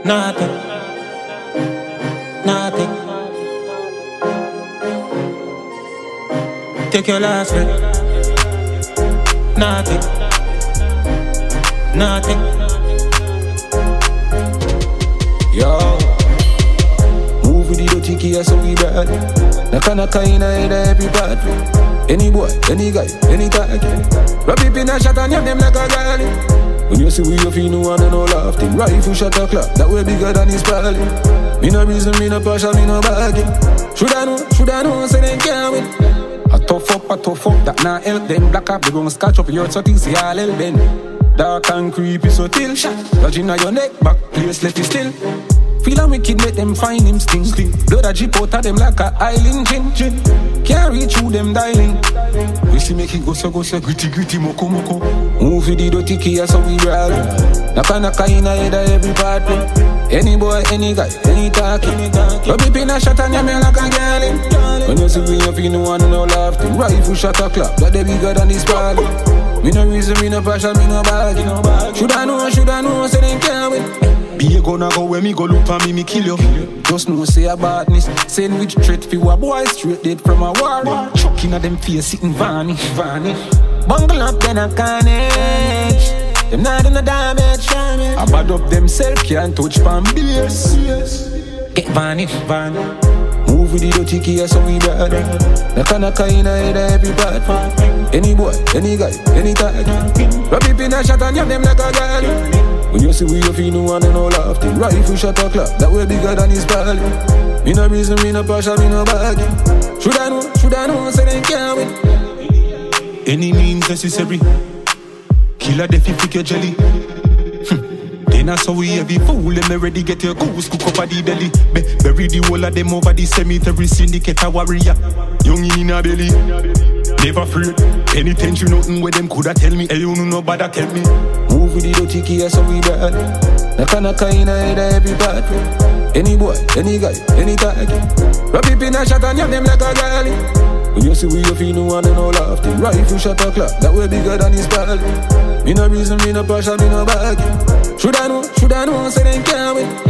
nothing, nothing. Take your last breath. Nothing, nothing. Yo, move with the dirty key, so we bad. Naka in every part. Any boy, any guy, any tag. Rub it in a shot and you them like a girl. When you see we you feel no one and no laughing. Rifle shot a clock, that way bigger than his pally. Me no reason, me no partial, me no bagging. Should I know, say they can't win. A tough up, that nah help them. Black up, they gon' scratch up your so things, see all help them. Dark and creepy, so till shot. Dodging on your neck, back place left it still. Feel a wicked, make them find him sting. Blood a drip out of them like a island gin. Can't reach through them dialing. We see make it go so gritty moko. Move with the dirty key, so we roll. Naka in a head of every part. Any boy, any guy, any talking. Rub it in a shot and you me like a girl. When you see we you feel no one no laughing. Rifle shot a clap, that they bigger than this party. Me no reason, me no passion, me no bagging. Should I know, say they can't win. Be a gonna go where me go look for me kill you. Just know say a badness. Send which threat for a boy straight dead from a war. Chucking at them face sitting vanish. Bungle up then a carnage. Them not in the damage. I bad up themself can't touch pan beers. Get vanish. Move with the dirty key so we bad. Naka in a head of every part. Any boy, any guy, any tag. Rub it in a shot and you them like a girl. When you see we you feel no one and no laughing. Rifle shot a clock, that way bigger than his pally. Me no reason, me no partial, me no bagging. Should I know, say they can't win. Any means necessary. Kill a death if you get jelly. Then I saw we heavy fool and me ready get your goose cook up at the deli. Bury the whole of them over the cemetery. Syndicate a warrior. Young in a belly. Never afraid. Any tension, nothing where them coulda tell me. Hey, you know nobody tell me. Move with the dirty key, so we bad. Naka in a head of every part. Any boy, any guy, any tag. Rub it in a shot and you them like a girl. When you see we you feel no one and no laughing. Rifle shot a clock, that way bigger than his pally. Me no reason, me no partial, me no bagging. Should I know, say they can't win.